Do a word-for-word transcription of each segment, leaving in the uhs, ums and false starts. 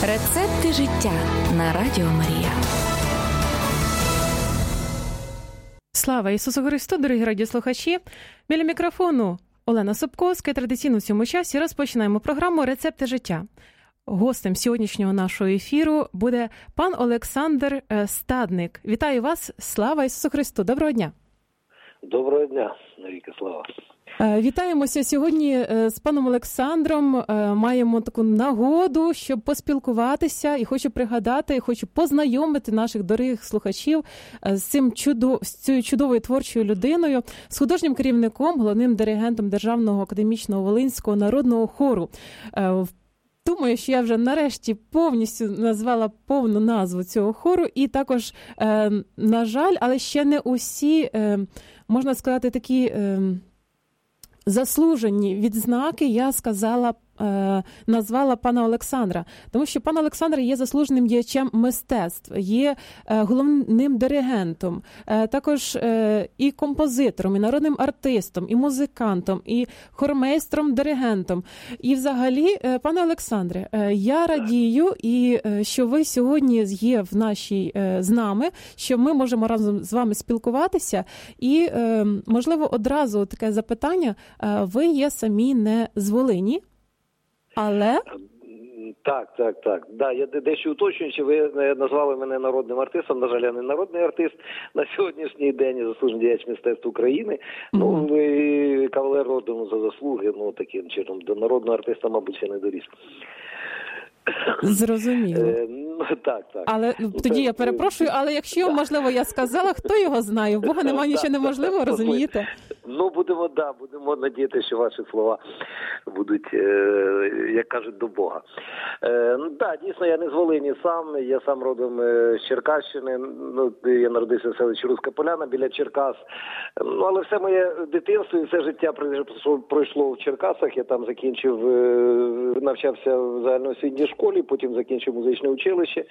Рецепти життя на Радіо Марія. Слава Ісусу Христу, дорогі радіослухачі! Біля мікрофону Олена Собковська. Традиційно в цьому часі розпочинаємо програму «Рецепти життя». Гостем сьогоднішнього нашого ефіру буде пан Олександр Стадник. Вітаю вас! Слава Ісусу Христу! Доброго дня! Доброго дня, навіки слава! Вітаємося сьогодні з паном Олександром. Маємо таку нагоду, щоб поспілкуватися, і хочу пригадати, хочу познайомити наших дорогих слухачів з цим чудо, з цією чудовою творчою людиною, з художнім керівником, головним диригентом Державного академічного Волинського народного хору. Думаю, що я вже нарешті повністю назвала повну назву цього хору, і також, на жаль, але ще не усі, можна сказати, такі заслужені відзнаки я сказала, е, назвала пана Олександра, тому що пан Олександр є заслуженим діячем мистецтв, є е, головним диригентом, е, також е, і композитором, і народним артистом, і музикантом, і хормейстром, диригентом. І взагалі, е, пане Олександре, е, я радію, і е, що ви сьогодні є в нашій е, з нами, що ми можемо разом з вами спілкуватися. І, е, можливо, одразу таке запитання. Ви є самі не з Волині, але... Так, так, так. Да, я дещо уточнюючи, ви назвали мене народним артистом. На жаль, я не народний артист на сьогоднішній день, я заслужений діяч мистецтв України. Mm-hmm. Ну, і кавалер ордену за заслуги, ну, таким чином. До народного артиста, мабуть, ще не доріс. Зрозуміло. Е, ну, так, так. Але ну, тоді так, я перепрошую, але якщо, так. можливо, я сказала, хто його знає? В Бога немає нічого неможливого, розумієте? Ну, будемо, да, будемо надіятися, що ваші слова будуть, е, як кажуть, до Бога. Е, ну, так, дійсно, я не з Волині сам, я сам родом з Черкащини, ну, я народився в селищі Руська Поляна біля Черкас. Ну, але все моє дитинство і все життя пройшло в Черкасах, я там закінчив, навчався в загальноосвітній школі, потім закінчив музичне училище.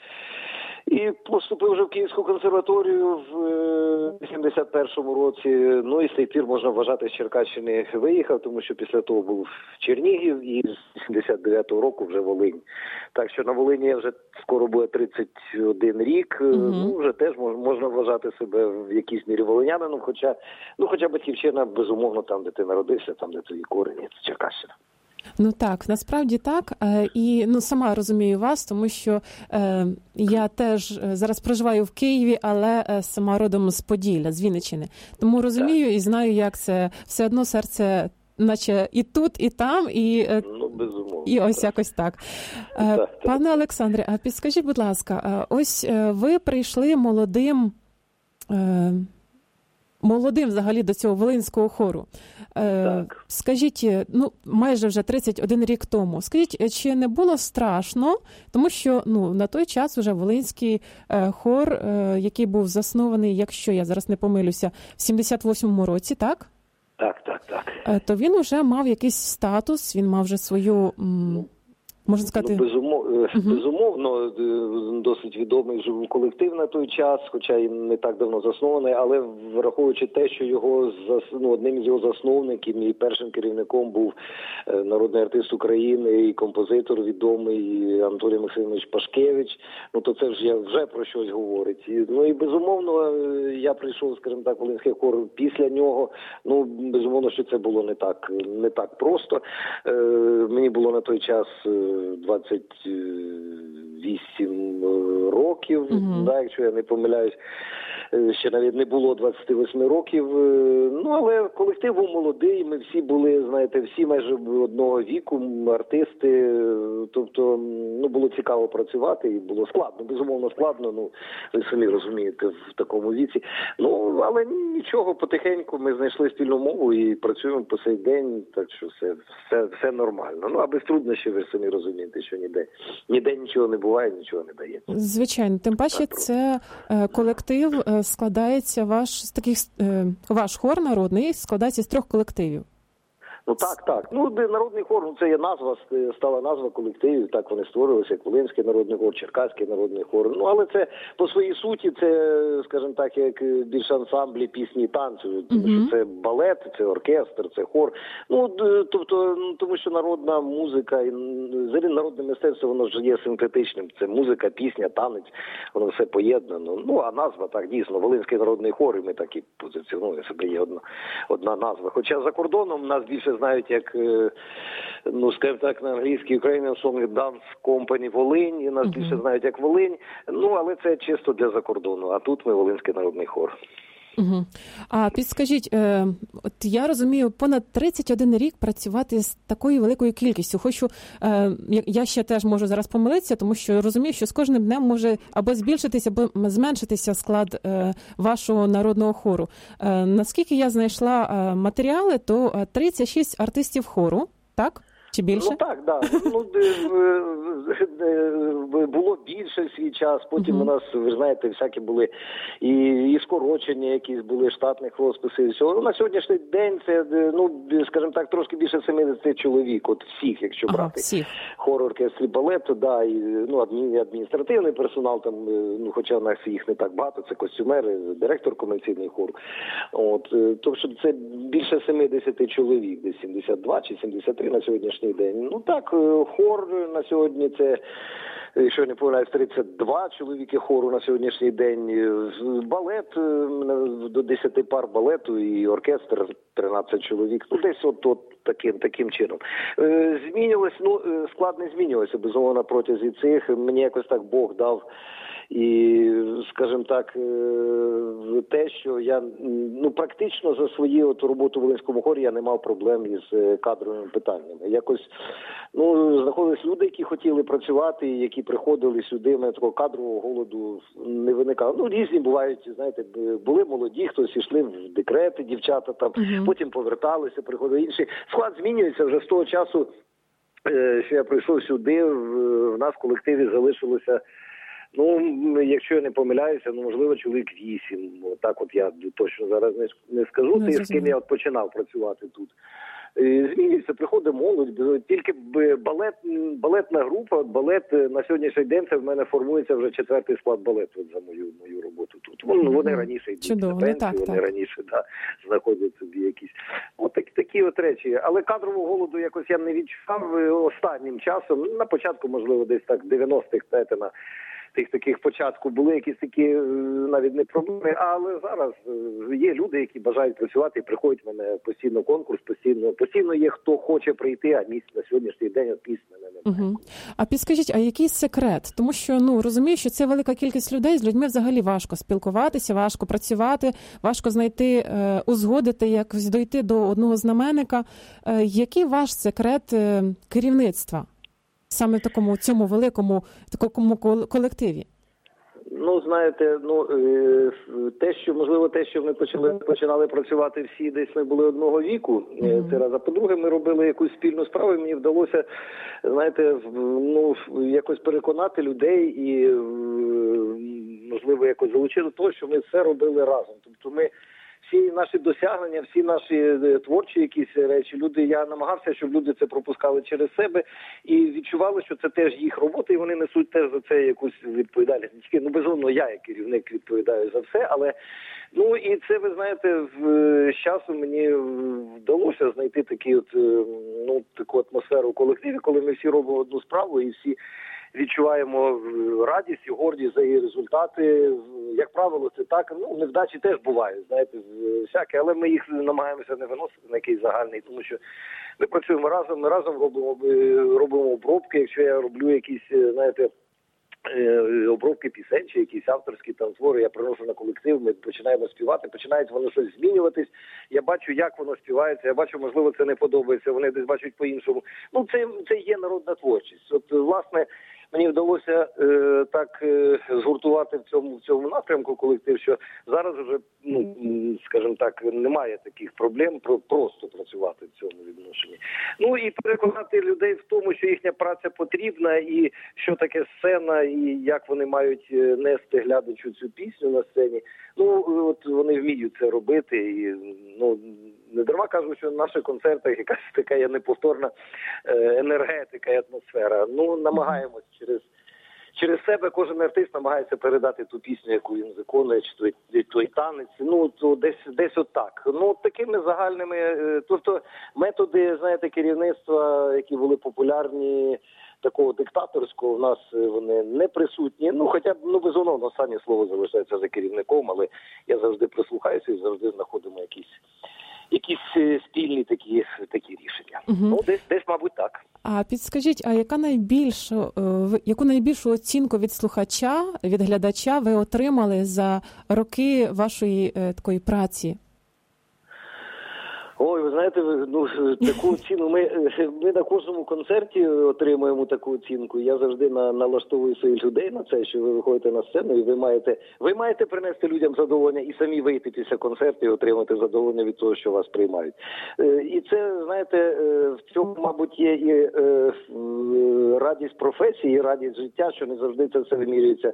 І поступив вже в Київську консерваторію в сімдесят першому році. Ну і з тих пір, можна вважати, з Черкащини виїхав, тому що після того був Чернігів і з сімдесят дев'ятого року вже Волинь. Так що на Волині я вже скоро буде тридцять один рік. Угу. Ну, вже теж можна вважати себе в якійсь мірі волинянином, хоча, ну, хоча батьківщина, безумовно, там, де ти народився, там, де твої корені, це Черкащина. Ну так, насправді так. І ну сама розумію вас, тому що е, я теж зараз проживаю в Києві, але е, сама родом з Поділля, з Вінниччини. Тому розумію так. І знаю, як це все одно серце, наче і тут, і там, і, ну, безумовно, і ось так. Якось так. Е, так. Пане Олександре, а підскажіть, будь ласка, ось ви прийшли молодим... Е, молодим взагалі до цього Волинського хору. Так. Скажіть, ну, майже вже тридцять один рік тому, скажіть, чи не було страшно, тому що, ну, на той час вже Волинський хор, який був заснований, якщо я зараз не помилюся, в сімдесят восьмому році, так? Так, так, так. То він вже мав якийсь статус, він мав вже свою... Ну. Можна сказати... Ну, безумовно, uh-huh. безумовно, досить відомий вже колектив на той час, хоча і не так давно заснований, але враховуючи те, що його ну, одним із його засновників і першим керівником був народний артист України і композитор відомий Анатолій Максимович Пашкевич, ну то це вже, вже про щось говорить. І, ну і безумовно, я прийшов, скажімо так, Волинський хор після нього, ну безумовно, що це було не так, не так просто. Е, мені було на той час двадцять вісім років, uh-huh. да, якщо я не помиляюсь, ще навіть не було двадцять вісім років. Ну, але колектив був молодий, ми всі були, знаєте, всі майже одного віку, артисти, тобто, ну, було цікаво працювати і було складно, безумовно складно, ну, ви самі розумієте, в такому віці. Ну, але нічого, потихеньку ми знайшли спільну мову і працюємо по сей день, так що все, все, все нормально. Ну, а без труднощів, ви самі розумієте, що ніде, ніде нічого не буває, нічого не дає. Звичайно, тим паче це колектив складається, ваш з таких, ваш хор народний складається з трьох колективів. Ну так, так. Ну, народний хор, ну, це є назва, стала назва колективів, так вони створилися, як Волинський народний хор, Черкаський народний хор. Ну, але це по своїй суті, це, скажімо так, як більше ансамблі пісні і танцю, тому що це балет, це оркестр, це хор. Ну, тобто, тому що народна музика, і взагалі народне мистецтво, воно ж є синтетичним. Це музика, пісня, танець, воно все поєднано. Ну, а назва, так, дійсно, Волинський народний хор, і ми так і позиціонуємо себе, є одна, одна назва. Хоча за кордоном нас більше знають як, ну, скажімо так, на англійській Ukrainian Song Dance Company Волинь, і нас uh-huh. більше знають як Волинь. Ну, але це чисто для закордону, а тут ми Волинський народний хор. Угу. А підскажіть, е, от я розумію, понад тридцять один рік працювати з такою великою кількістю. Хочу, е, я ще теж можу зараз помилитися, тому що розумію, що з кожним днем може або збільшитися, або зменшитися склад е, вашого народного хору. Е, наскільки я знайшла е, матеріали, то тридцять шість артистів хору, так? Чи більше? Ну так, да. Ну, було більше в свій час, потім uh-huh. у нас, ви знаєте, всякі були і, і скорочення якісь були, штатних розписів, і всього. На сьогоднішній день це, ну, скажімо так, трошки більше сімдесят чоловік, от всіх, якщо ага, брати. Всіх. Хор, оркестр, балет, да, і, ну, адміністративний персонал, там, ну, хоча в нас їх не так багато, це костюмери, директор комерційний хору. От, тобто це більше сімдесят чоловік, десь сімдесят два чи сімдесят три на сьогоднішній день. Ну так, хор на сьогодні це, якщо я не помиляюсь, тридцять два чоловіки хору на сьогоднішній день. Балет, до десять пар балету і оркестр тринадцять чоловік. Ну десь от, от таким, таким чином. Змінювалось, ну склад не змінювався, безумовно, протягом цих. Мені якось так Бог дав. І, скажімо так, те, що я, ну, практично за свою от роботу в Волинському хорі я не мав проблем із кадровими питаннями. Якось, ну, знаходились люди, які хотіли працювати, які приходили сюди, в мене такого кадрового голоду не виникало. Ну, різні бувають, знаєте, були молоді, хтось йшли в декрети, дівчата там, uh-huh. потім поверталися, приходили інші. Склад змінюється вже з того часу, що я прийшов сюди, в нас в колективі залишилося, ну, якщо я не помиляюся, ну, можливо, чоловік вісім. Так от я точно зараз не, не скажу. Це з ким я от починав працювати тут. Змінюється, приходить молодь. Тільки балет, балетна група, балет на сьогоднішній день це в мене формується вже четвертий склад балету за мою мою роботу тут. Вони, вони раніше йдуть Чудово, на пенсію, так, вони так. раніше да, знаходять собі якісь. От такі, такі от речі. Але кадрового голоду якось я не відчував останнім часом. На початку, можливо, десь так дев'яностих, знаєте, на тих таких початку були якісь такі навіть не проблеми, але зараз є люди, які бажають працювати і приходять в мене постійно конкурс, постійно, постійно є хто хоче прийти, а місць на сьогоднішній день от місць мене немає. Угу. А підскажіть, а який секрет? Тому що, ну, розумію, що це велика кількість людей, з людьми взагалі важко спілкуватися, важко працювати, важко знайти, е, узгодити, якось дойти до одного знаменника. Е, який ваш секрет е, керівництва? Саме в такому цьому великому такому колективі? Ну, знаєте, ну те, що можливо, те, що ми почали починали працювати всі, десь ми були одного віку. Mm-hmm. Це раз. А по-друге, ми робили якусь спільну справу. І мені вдалося, знаєте, ну якось переконати людей і можливо якось залучити до того, що ми все робили разом. Тобто ми всі наші досягнення, всі наші творчі якісь речі, люди, я намагався, щоб люди це пропускали через себе і відчували, що це теж їх робота, і вони несуть теж за це якусь відповідальність. Ну, безумовно, я як керівник відповідаю за все, але, ну, і це, ви знаєте, з часом мені вдалося знайти такі от, ну, таку атмосферу у колективі, коли ми всі робимо одну справу і всі відчуваємо радість і гордість за її результати. Як правило, це так. Ну, невдачі теж бувають, знаєте, всяке, але ми їх намагаємося не виносити на якийсь загальний, тому що ми працюємо разом, ми разом робимо, робимо обробки. Якщо я роблю якісь, знаєте, обробки пісень чи якісь авторські там твори, я приношу на колектив, ми починаємо співати, починають воно щось змінюватись, я бачу, як воно співається, я бачу, можливо, це не подобається, вони десь бачать по-іншому. Ну, це, це є народна творчість. От, власне, мені вдалося е, так е, згуртувати в цьому, в цьому напрямку колектив, що зараз вже, ну, скажімо так, немає таких проблем про просто працювати в цьому відношенні. Ну і переконати людей в тому, що їхня праця потрібна, і що таке сцена, і як вони мають нести глядачу цю пісню на сцені. Ну, от вони вміють це робити, і, ну, Не дарма кажу, що на наших концертах якась така є неповторна енергетика і атмосфера. Ну, намагаємось через через себе, кожен артист намагається передати ту пісню, яку він виконує, чи той, той танець. Ну, то десь, десь отак. Ну, такими загальними, тобто методи, знаєте, керівництва, які були популярні, такого диктаторського, в нас вони не присутні. Ну, хоча б, ну, безумовно, останнє слово залишається за керівником, але я завжди прислухаюся і завжди знаходимо якісь, якісь спільні такі, такі рішення. Угу. Ну, десь, десь, мабуть, так. А підскажіть, а яка найбільшу, яку найбільшу оцінку від слухача, від глядача ви отримали за роки вашої такої праці? Ой, ви знаєте, ну, таку ціну, ми, ми на кожному концерті отримуємо таку оцінку. Я завжди на, налаштовую своїх людей на це, що ви виходите на сцену і ви маєте, ви маєте принести людям задоволення і самі вийти після концерту і отримати задоволення від того, що вас приймають. І це, знаєте, в цьому, мабуть, є і радість професії, і радість життя, що не завжди це все вимірюється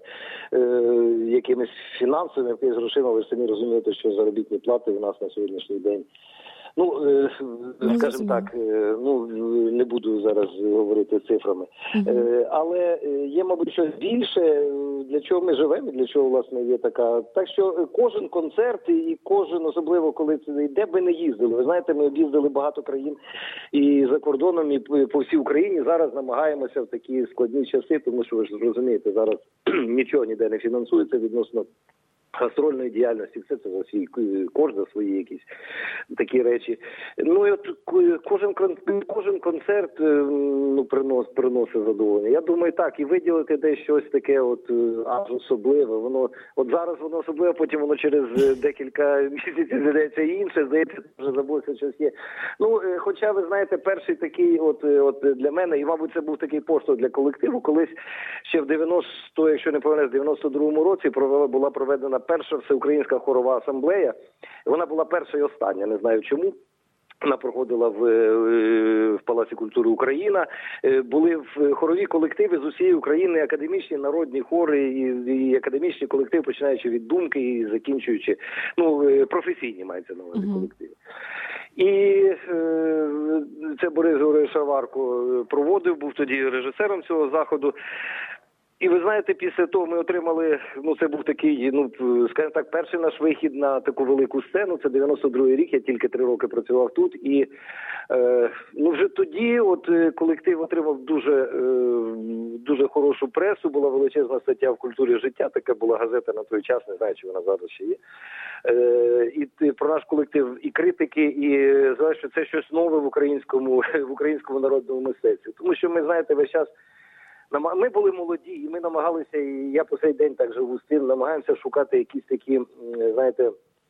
якимись фінансовими, якимись грошима. Ви ж самі розумієте, що заробітні плати у нас на сьогоднішній день. Ну, скажімо так, ну, не буду зараз говорити цифрами. Uh-huh. Але є, мабуть, щось більше, для чого ми живемо, для чого, власне, є така. Так що кожен концерт і кожен, особливо, коли це, де би не їздили. Ви знаєте, ми об'їздили багато країн і за кордоном, і по всій Україні. Зараз намагаємося в такі складні часи, тому що, ви ж розумієте, зараз нічого ніде не фінансується відносно гастрольної діяльності, все це за свій кошт, за свої якісь такі речі. Ну і от кожен, кожен концерт ну, принос, приносить задоволення. Я думаю, так, і виділити десь щось таке от аж особливе. Воно, от зараз воно особливе, потім воно через декілька місяців здається інше, здається, вже забулося щось є. Ну, хоча, ви знаєте, перший такий от, от для мене, і, мабуть, це був такий поштовх для колективу, колись ще в дев'яносто, якщо не помиляюсь, в дев'яносто другому році провела, була проведена перша всеукраїнська хорова асамблея. Вона була перша і остання, не знаю чому. Вона проходила в, в Палаці культури Україна. Були в хорові колективи з усієї України, академічні, народні хори і, і академічні колективи, починаючи від думки і закінчуючи, ну, професійні, мається на увазі, колективи. І е, це Борис Григорович Шаварко проводив, був тоді режисером цього заходу. І ви знаєте, після того ми отримали, ну це був такий, ну, скажімо так, перший наш вихід на таку велику сцену, це дев'яносто другий рік, я тільки три роки працював тут, і е, ну вже тоді от колектив отримав дуже, е, дуже хорошу пресу, була величезна стаття в «Культурі життя», така була газета на той час, не знаю, чи вона зараз ще є. Е, і про наш колектив і критики, і знаєш, що це щось нове в українському, в українському народному мистецтві. Тому що ми, знаєте, весь час ми були молоді, і ми намагалися, і я по цей день так живу з тим, намагаємося шукати якісь такі, знаєте,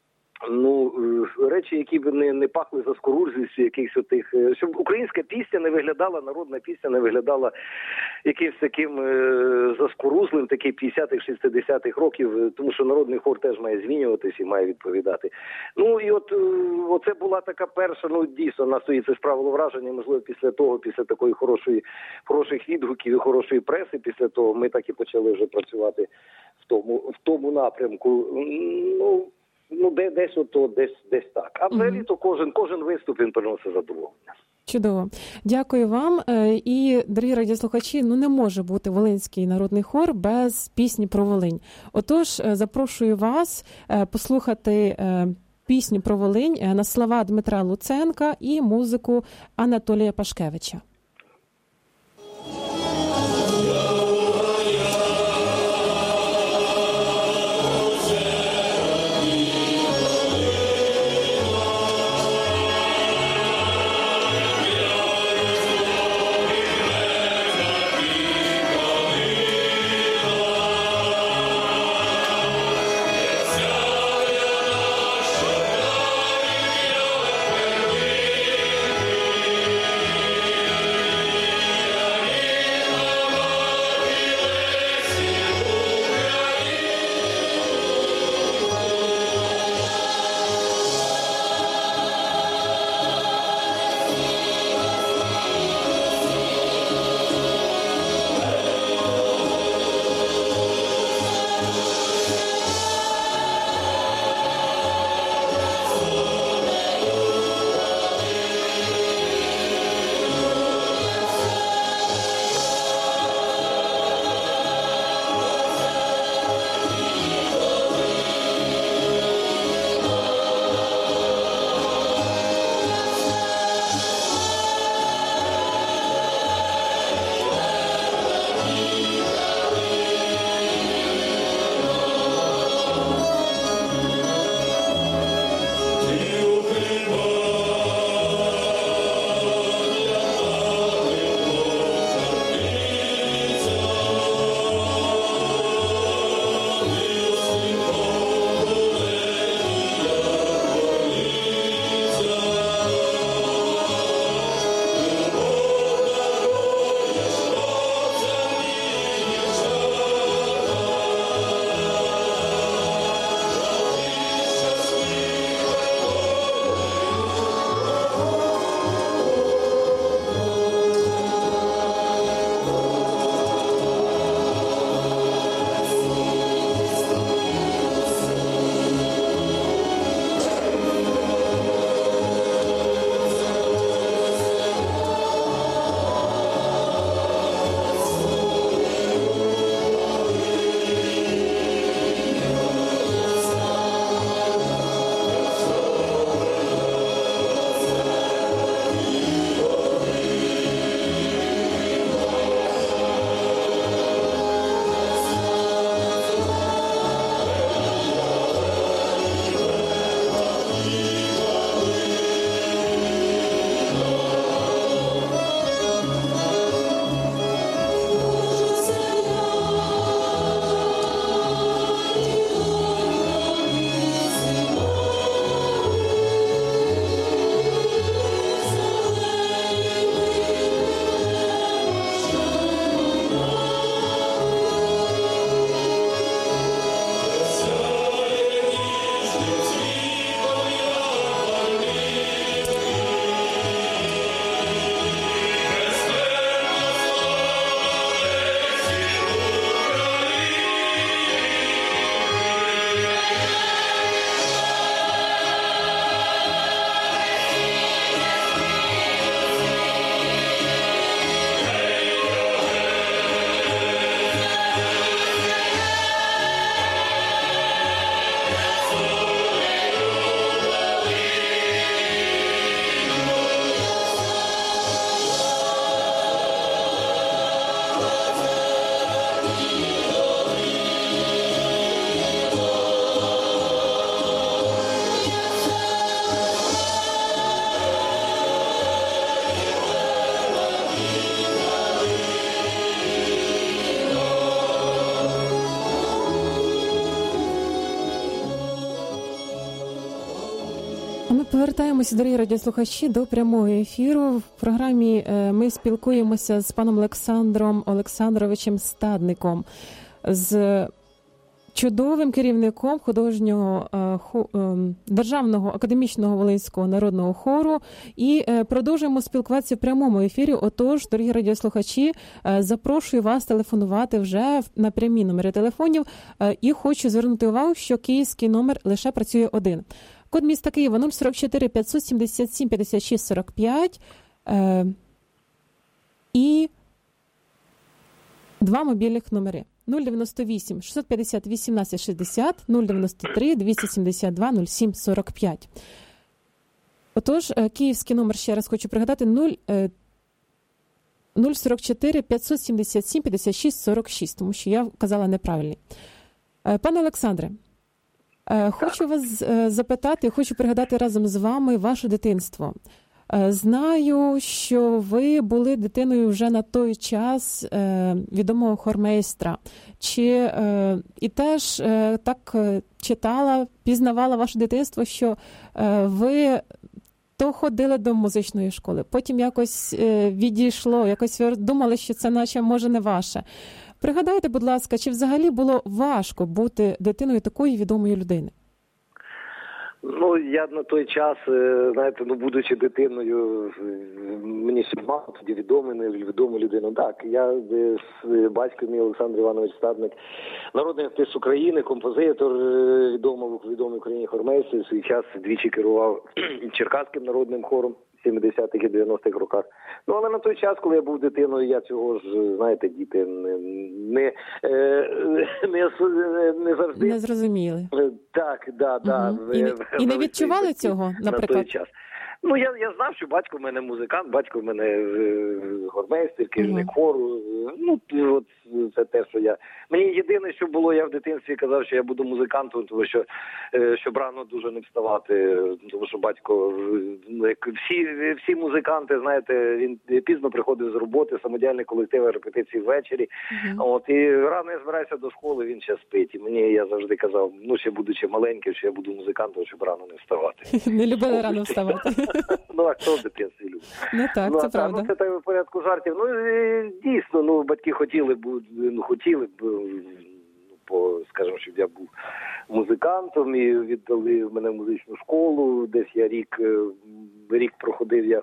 ну, речі, які б не, не пахли заскорузлістю, якихось отих, щоб українська пісня не виглядала, народна пісня не виглядала якимось таким е, заскорузлим, такий п'ятдесятих, шістдесятих років, тому що народний хор теж має змінюватись і має відповідати. Ну, і от оце була така перша, ну, дійсно, нас тоді це справило враження, можливо, після того, після такої хорошої, хороших відгуків і хорошої преси, після того ми так і почали вже працювати в тому, в тому напрямку. Ну, Ну, де, десь ото, десь, десь так. А взагалі то кожен, кожен виступ він приносить задоволення. Чудово. Дякую вам. І, дорогі радіослухачі, ну не може бути Волинський народний хор без пісні про Волинь. Отож, запрошую вас послухати пісню про Волинь на слова Дмитра Луценка і музику Анатолія Пашкевича. Yeah. Ми повертаємося, дорогі радіослухачі, до прямого ефіру. В програмі ми спілкуємося з паном Олександром Олександровичем Стадником, з чудовим керівником художнього Державного академічного Волинського народного хору, і продовжуємо спілкуватися в прямому ефірі. Отож, дорогі радіослухачі, запрошую вас телефонувати вже на прямі номери телефонів, і хочу звернути увагу, що київський номер лише працює один. Код міста Києва нуль сорок чотири п'ятсот сімдесят сім п'ятдесят шість сорок п'ять е, і два мобільних номери нуль дев'яносто вісім шістсот п'ятдесят вісімнадцять шістдесят, нуль дев'яносто три двісті сімдесят два нуль сім сорок п'ять. Отож, київський номер, ще раз хочу пригадати, нуль сорок чотири п'ятсот сімдесят сім п'ятдесят шість сорок шість, тому що я казала неправильний. Пане Олександре, хочу вас запитати, хочу пригадати разом з вами ваше дитинство. Знаю, що ви були дитиною вже на той час відомого хормейстра. Чи і теж так читала, пізнавала ваше дитинство, що ви то ходили до музичної школи, потім якось відійшло, якось ви думали, що це наче може не ваше. Пригадайте, будь ласка, чи взагалі було важко бути дитиною такої відомої людини? Ну, я на той час, знаєте, ну, будучи дитиною, мені ще мало тоді відомий, невідому людину. Так, я з батьком мій Олександр Іванович Стадник, народний артист України, композитор, відомий, відомий в Україні хормейстер, в свій час двічі керував Черкаським народним хором в сімдесятих і дев'яностих роках. Ну, але на той час, коли я був дитиною, я цього ж, знаєте, діти не, не, не, не завжди... Не зрозуміли. Так, да, да. Угу. І, і не відчували цього, наприклад? На той час. Ну, я, я знав, що батько в мене музикант, батько в мене хормейстер, керівник uh-huh. хору. Ну, от це те, що я... Мені єдине, що було, я в дитинстві казав, що я буду музикантом, тому що щоб рано дуже не вставати, тому що батько, як всі, всі музиканти, знаєте, він пізно приходив з роботи, самодіяльні колективи, репетиції ввечері. Uh-huh. От, і рано я збираюся до школи, він ще спить. І мені, я завжди казав, ну, ще будучи маленьким, що я буду музикантом, щоб рано не вставати. Не любили рано вставати. Ну, а хто в дитинстві любить? Ну, так, ну, це та, правда. Ну, це так в порядку жартів. Ну, дійсно, ну, батьки хотіли б, ну, хотіли б, ну, по, скажімо, щоб я був музикантом, і віддали мене в музичну школу. Десь я рік, рік проходив я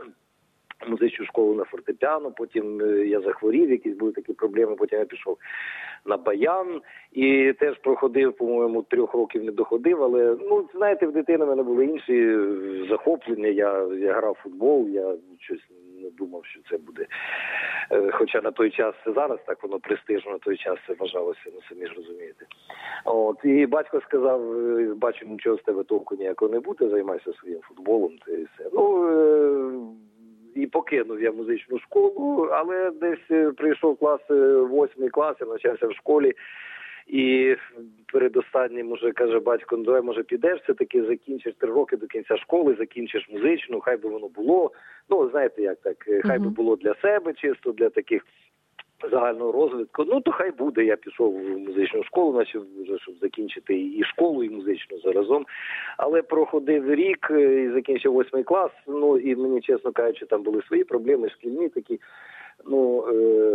музичну школу на фортепіано, потім я захворів, якісь були такі проблеми, потім я пішов на баян і теж проходив, по-моєму, трьох років не доходив, але, ну, знаєте, в дитини в мене були інші захоплення, я, я грав в футбол, я щось не думав, що це буде. Хоча на той час, зараз так воно престижно, на той час це вважалося, ну, самі ж розумієте. От, і батько сказав, бачу, нічого з тебе толку ніякого не буде, займайся своїм футболом, це і все. Ну, і покинув я музичну школу, але десь прийшов клас, восьмий клас, я навчався в школі. І передостаннім уже каже батько, ну давай, може, підеш, все-таки закінчиш три роки до кінця школи, закінчиш музичну, хай би воно було. Ну, знаєте, як так, хай би було для себе, чисто для таких загального розвитку. Ну, то хай буде. Я пішов в музичну школу, наче вже, щоб закінчити і школу, і музичну заразом. Але проходив рік і закінчив восьмий клас. Ну, і мені, чесно кажучи, там були свої проблеми, шкільні такі. Ну, е-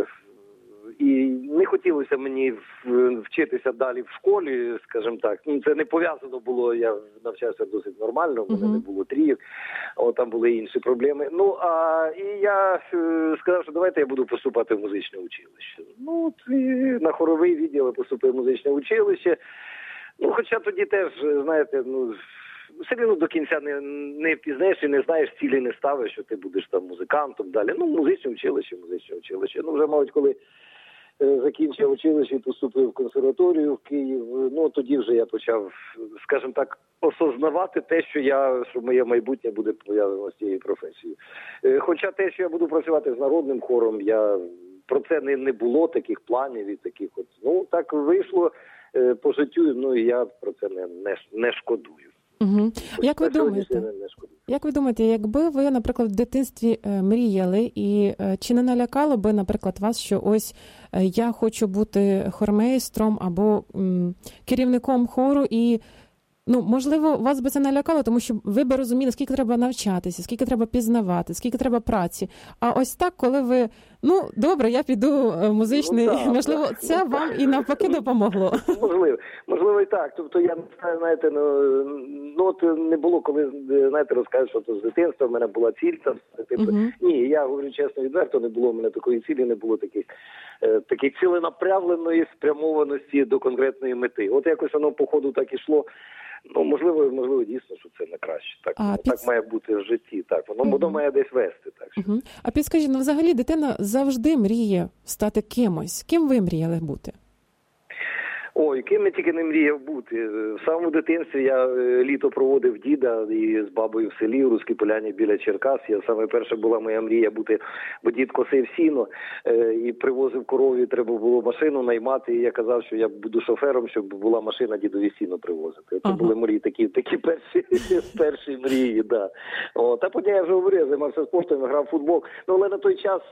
і не хотілося мені вчитися далі в школі, скажімо так. Ну, це не пов'язано було, я навчався досить нормально, в мене uh-huh. не було трійок, о, там були інші проблеми. Ну, а і я е, сказав, що давайте я буду поступати в музичне училище. Ну, от, і на хоровий відділ поступив в музичне училище. Ну, хоча тоді теж, знаєте, ну, все рівно до кінця не, не пізнаєш і не знаєш, цілі не ставиш, що ти будеш там музикантом далі. Ну, музичне училище, музичне училище. Ну, вже, мабуть, коли закінчив училище і поступив в консерваторію в Київ. Ну, тоді вже я почав, скажімо так, осознавати те, що я, що моє майбутнє буде пов'язано з цією професією. Хоча те, що я буду працювати з народним хором, я про це не, не було таких планів і таких от. Ну, так вийшло по життю, ну, і я про це не, не, не шкодую. Угу. Як ви думаєте, як ви думаєте, якби ви, наприклад, в дитинстві мріяли, і чи не налякало би, наприклад, вас, що ось я хочу бути хормейстром або м, керівником хору, і Ну, можливо, вас би це налякало, тому що ви би розуміли, скільки треба навчатися, скільки треба пізнавати, скільки треба праці. А ось так, коли ви, ну, добре, я піду в музичний, ну, можливо, так, це ну, вам так. і навпаки допомогло. Можливо, можливо і так. Тобто я, знаєте, ну, ну от не було, коли, знаєте, розкажуть, що то з дитинства в мене була ціль. Там, типу, uh-huh. Ні, я говорю чесно, відверто, не було в мене такої цілі, не було таких, е, таких ціленаправленої спрямованості до конкретної мети. От якось воно по ходу так ішло. Ну, можливо, можливо, дійсно, що це не краще. Так, а, ну, під... так має бути в житті. Так, воно, uh-huh. воно має десь вести. Так, що... uh-huh. А підскажіть, ну, взагалі, дитина завжди мріє стати кимось. Ким ви мріяли бути? Ой, ким я тільки не мріяв бути. В самому дитинстві я літо проводив діда і з бабою в селі, в Руській Поляні біля Черкас. Я саме перша була моя мрія бути, бо дід косив сіно і привозив корові, треба було машину наймати. І я казав, що я буду шофером, щоб була машина дідові сіно привозити. Це ага. були мрії такі, такі перші, перші мрії, да. О, та потім я вже говорив, я займався спортом, грав в футбол. Ну, але на той час,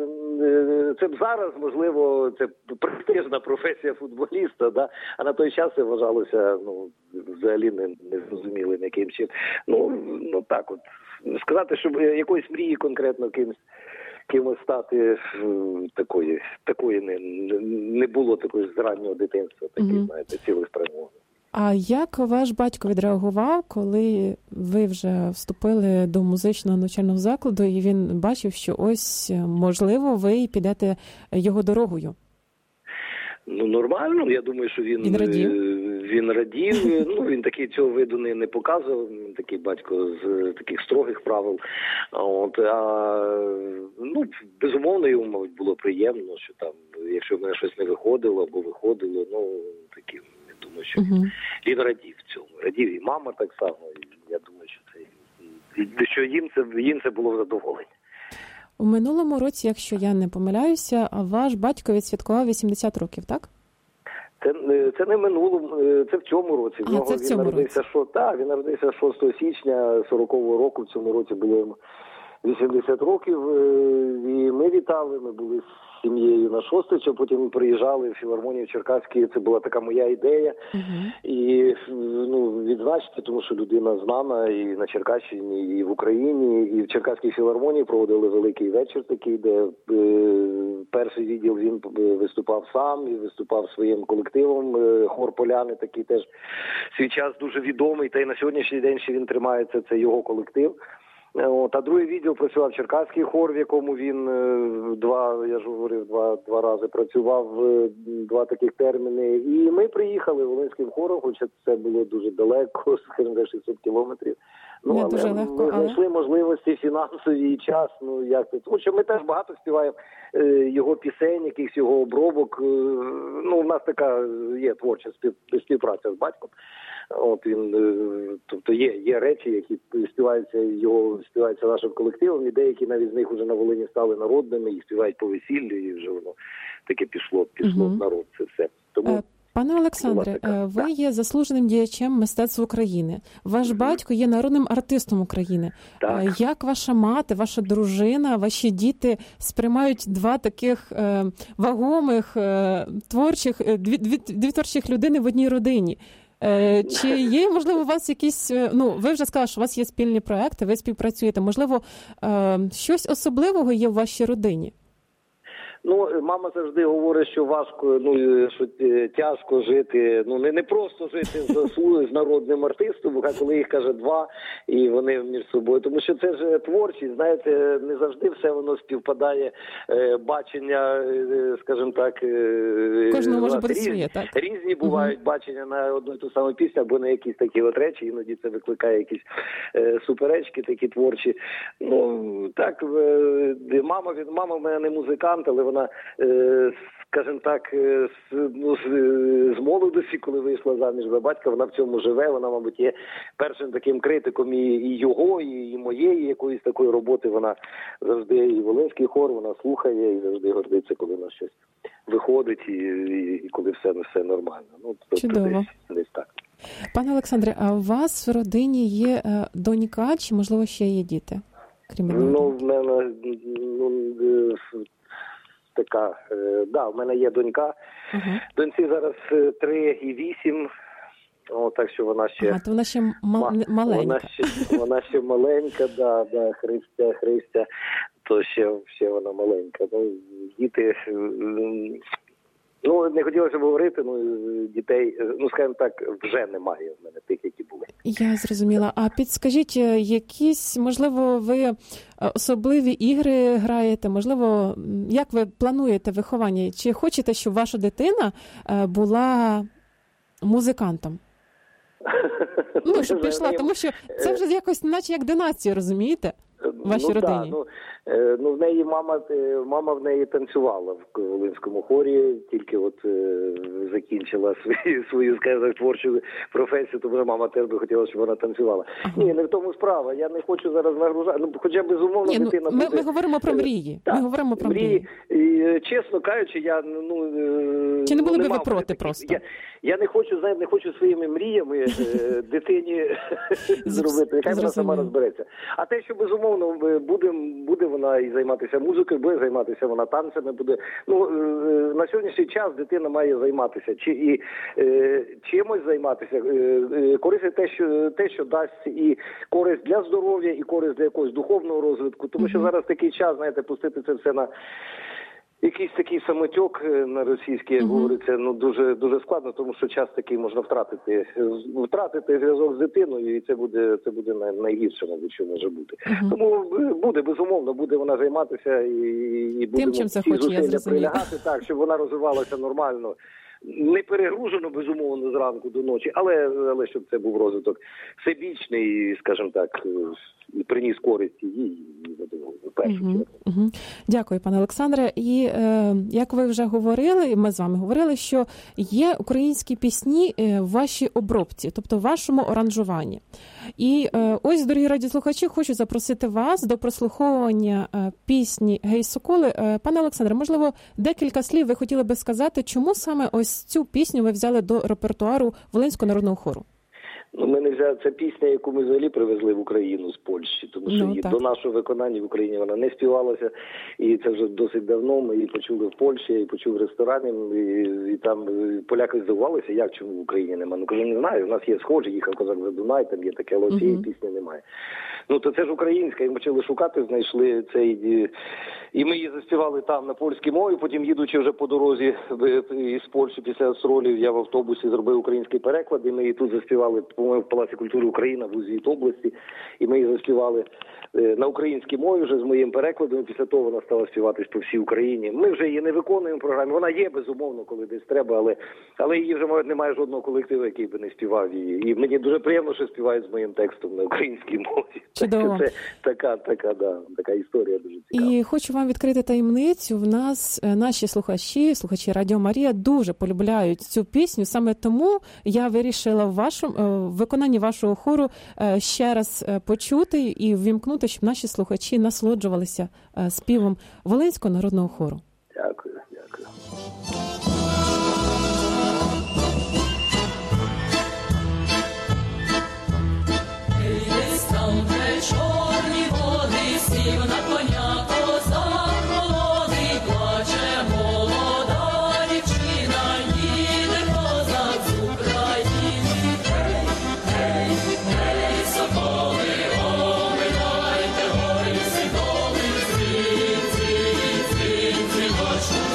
це б зараз, можливо, це престижна професія футболіста. Да? А на той час це вважалося, ну, взагалі не, не зрозумілим яким чином. Ну, ну, так от. Сказати, щоб якоїсь мрії конкретно кимось, кимось стати, такої, такої не, не було такої з раннього дитинства, такі, mm-hmm. знаєте, цілеспрямовані. А як ваш батько відреагував, коли ви вже вступили до музичного навчального закладу і він бачив, що ось, можливо, ви підете його дорогою? Ну, нормально, я думаю, що він, він радів. Він радів. Ну, він такий цього виду не, не показував, він такий батько з таких строгих правил. От, а, ну, безумовно, йому, мабуть, було приємно, що там, якщо в мене щось не виходило або виходило, ну, такі, я думаю, що uh-huh. він радів цьому. Радів і мама так само, і я думаю, що це, що їм це, їм це було задоволення. У минулому році, якщо я не помиляюся, ваш батько відсвяткував вісімдесят років, так? Це, це не минулому, це в цьому році. А, це в цьому він народився, році. Шо, та, він народився шостого січня сорокового року, в цьому році було йому вісімдесят років, і ми вітали, ми були з сім'єю на Шостича, потім приїжджали в філармонію Черкаській, це була така моя ідея, uh-huh. і ну, відзначити, тому що людина знана і на Черкащині, і в Україні, і в Черкаській філармонії проводили великий вечір такий, де е, перший відділ він виступав сам, і виступав своїм колективом, е, хор Поляни такий теж свій час дуже відомий, та й на сьогоднішній день ще він тримається, це його колектив. От, а другий відділ працював Черкаський хор, в якому він два, я ж говорив, два, два рази працював, два таких терміни. І ми приїхали Волинським хором, хоча це було дуже далеко, скажімо, шістсот кілометрів. Ну, не але дуже легко, ми знайшли але... можливості фінансові і час, ну як це. Тому що ми теж багато співаємо е, його пісень, якихось його обробок. Е, ну, у нас така є творча спів, співпраця з батьком. От він, е, тобто є, є речі, які співаються його, співаються нашим колективом, і деякі навіть з них вже на Волині стали народними, їх співають по весіллю, і вже воно таке пішло, пішло в народ, це все. Тому... Пане Олександре, ви є заслуженим діячем мистецтва України. Ваш mm-hmm. батько є народним артистом України. Так. Як ваша мати, ваша дружина, ваші діти сприймають два таких е, вагомих, е, творчих, е, дві, дві, дві творчих людини в одній родині? Е, чи є, можливо, у вас якісь, ну, ви вже сказали, що у вас є спільні проекти, ви співпрацюєте, можливо, е, щось особливого є в вашій родині? Ну, мама завжди говорить, що важко, ну, що тяжко жити, ну, не, не просто жити з, з народним артистом, а коли їх, каже, два, і вони між собою. Тому що це ж творчість, знаєте, не завжди все воно співпадає, е, бачення, е, скажімо так, е, кожного може бути своє, так? Різні бувають uh-huh. бачення на одну і ту саму пісню, або на якісь такі от речі, іноді це викликає якісь е, суперечки такі творчі. Ну, так, е, мама, мама в мене не музикант, але вона, скажімо так, з, ну, з, з молодості, коли вийшла заміж за батька, вона в цьому живе, вона, мабуть, є першим таким критиком і, і його, і, і моєї якоїсь такої роботи. Вона завжди, і Волинський хор, вона слухає, і завжди гордиться, коли у нас щось виходить, і, і, і коли все, все нормально. Ну, чудово. Десь, десь так. Пане Олександре, а у вас в родині є донька, чи, можливо, ще є діти? Крім ну, в мене, ну, така, е, да, в мене є донька. Uh-huh. Доньці зараз три і вісім. О, так що вона ще... А, то вона ще ма- маленька. Вона ще, вона ще маленька, да, да, Христя, Христя, то ще, ще вона маленька. Ну, діти... Ну, не хотілося б говорити, ну, дітей, ну, скажімо так, вже немає в мене тих, які були. Я зрозуміла. А підскажіть, якісь, можливо, ви особливі ігри граєте, можливо, як ви плануєте виховання? Чи хочете, щоб ваша дитина була музикантом? Ну, щоб пішла, тому що це вже якось, наче як династія, розумієте? В вашій ну, родині. Да, ну, е, ну, в неї мама, мама в неї танцювала в Волинському хорі, тільки от е, закінчила свою, свою, скажімо, творчу професію, тому мама теж би хотіла, щоб вона танцювала. Ага. Ні, не в тому справа, я не хочу зараз нагружати, ну, хоча безумовно Ні, ну, дитина ми, буде... Ми говоримо про мрії, так, ми говоримо про мрії. мрії. І, чесно кажучи, я, ну... Чи не були ну, би ви проти такі, просто? Я, я не хочу, знаєте, не хочу своїми мріями е, дитині зробити, нехай вона сама розбереться. А те, що безумовно буде, буде вона і займатися музикою, буде займатися вона танцями, буде. Ну, на сьогоднішній час дитина має займатися чи і е, чимось займатися. Е, користь те, що те, що дасть і користь для здоров'я, і користь для якогось духовного розвитку. Тому що зараз такий час, знаєте, пустити це все на якийсь такий самотьок на російський, як uh-huh. говориться, ну дуже дуже складно, тому що час такий можна втратити, втратити зв'язок з дитиною, і це буде це буде найгірше, мабуть, що може бути. Uh-huh. Тому буде, безумовно, буде вона займатися і, і будемо всі зусилля прилягати так, щоб вона розвивалася нормально. Не перегружено, безумовно, зранку до ночі, але, але щоб це був розвиток всебічний, скажімо так, і приніс користь їй, в першу чергу. Угу, угу. Дякую, пане Олександре. І е, як ви вже говорили, ми з вами говорили, що є українські пісні в вашій обробці, тобто в вашому аранжуванні. І е, ось, дорогі радіослухачі, хочу запросити вас до прослуховування е, пісні «Гей, соколи». Е, пане Олександре, можливо, декілька слів ви хотіли би сказати, чому саме ось цю пісню ви взяли до репертуару Волинського народного хору? Ну, ми не взяли, це пісня, яку ми взагалі привезли в Україну з Польщі, тому що ну, її, до нашого виконання в Україні вона не співалася, і це вже досить давно, ми її почули в Польщі, і почув в ресторані, і, і там поляки здивувалися, як, чому в Україні немає. Ну, кажу, не знаю, у нас є схожі, їхав козак за Дунай, там є таке, але цієї uh-huh. пісні немає. Ну, то це ж українська, і ми почали шукати, знайшли цей, і ми її заспівали там на польській мові, потім їдучи вже по дорозі із Польщі після Остролів, я в автобусі зробив український переклад, і ми її тут заспівали, по-моєму, в Палаці культури Україна в Узі області, і ми її заспівали на українській мові вже з моїм перекладом, і після того вона стала співатись по всій Україні. Ми вже її не виконуємо в програмі, вона є, безумовно, коли десь треба, але, але її вже, мабуть, немає жодного колективу, який би не співав її. І мені дуже приємно, що співають з моїм текстом на українській мові. Чудово. Це така, така, да, така історія дуже цікава. І хочу вам відкрити таємницю. В нас наші слухачі, слухачі Радіо Марія дуже полюбляють цю пісню. Саме тому я вирішила в вашому в виконанні вашого хору ще раз почути і ввімкнути, щоб наші слухачі насолоджувалися співом Волинського народного хору. Дякую, дякую. Чорні води, сів на коня, козак молодий, плаче молода дівчина, їде козак з України. Гей, гей, гей, соколи, оминайте гори, соколи, дзвін, дзвін, дзвін, дзвін, дзвін,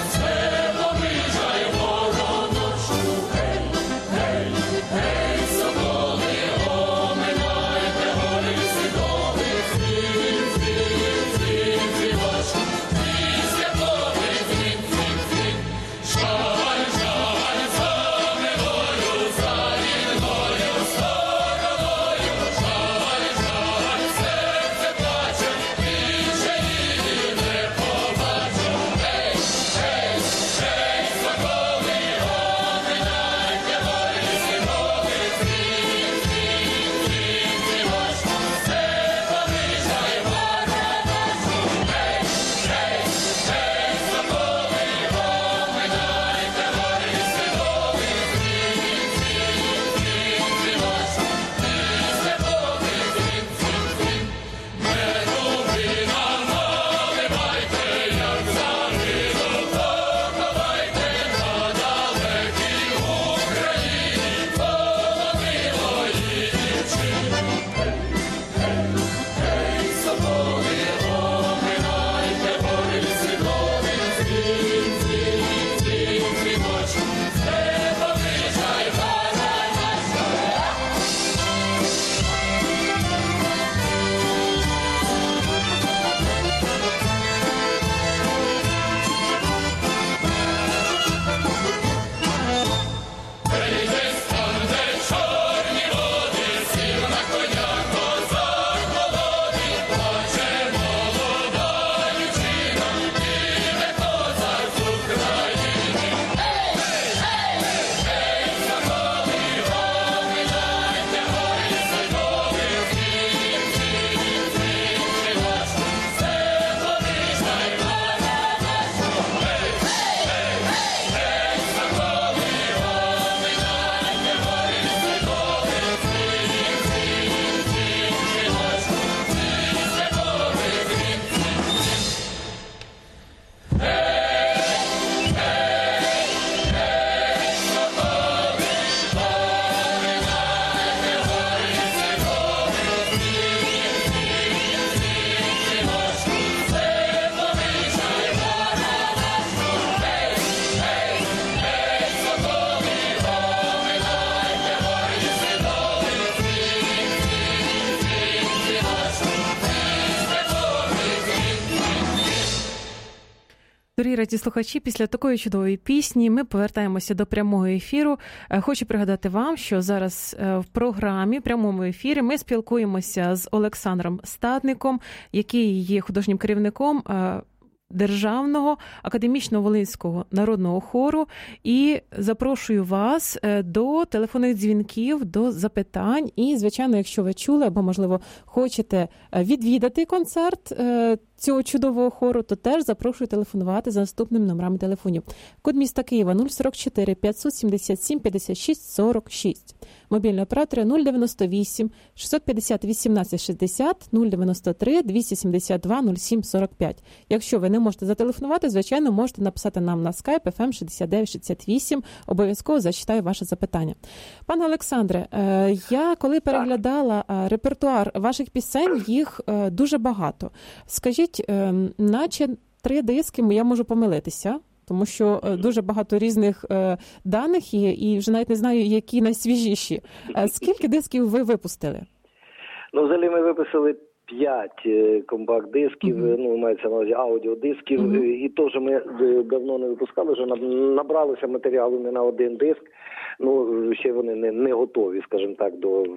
Дорогі радіослухачі, після такої чудової пісні ми повертаємося до прямого ефіру. Хочу пригадати вам, що зараз в програмі, в прямому ефірі, ми спілкуємося з Олександром Стадником, який є художнім керівником Державного академічного Волинського народного хору, і запрошую вас до телефонних дзвінків, до запитань. І, звичайно, якщо ви чули або, можливо, хочете відвідати концерт цього чудового хору, то теж запрошую телефонувати за наступними номерами телефонів. Код міста Києва нуль сорок чотири п'ятсот сімдесят сім п'ятдесят шість сорок шість. Мобільний оператор нуль дев'яносто вісім шістсот п'ятдесят вісімнадцять шістдесят, нуль дев'яносто три двісті сімдесят два нуль сім сорок п'ять. Якщо ви не можете зателефонувати, звичайно, можете написати нам на Skype еф ем шістдесят дев'ять шістдесят вісім. Обов'язково зачитаю ваше запитання. Пане Олександре, я коли переглядала репертуар ваших пісень, їх дуже багато. Скажіть, наче три диски, я можу помилитися, тому що дуже багато різних даних є, і вже навіть не знаю, які найсвіжіші. Скільки дисків ви випустили? Ну, взагалі ми виписали п'ять компакт-дисків, uh-huh. ну, мається на увазі аудіодисків, uh-huh. і теж ми давно не випускали, вже набралося матеріалу не на один диск, ну, ще вони не, не готові, скажімо так, до...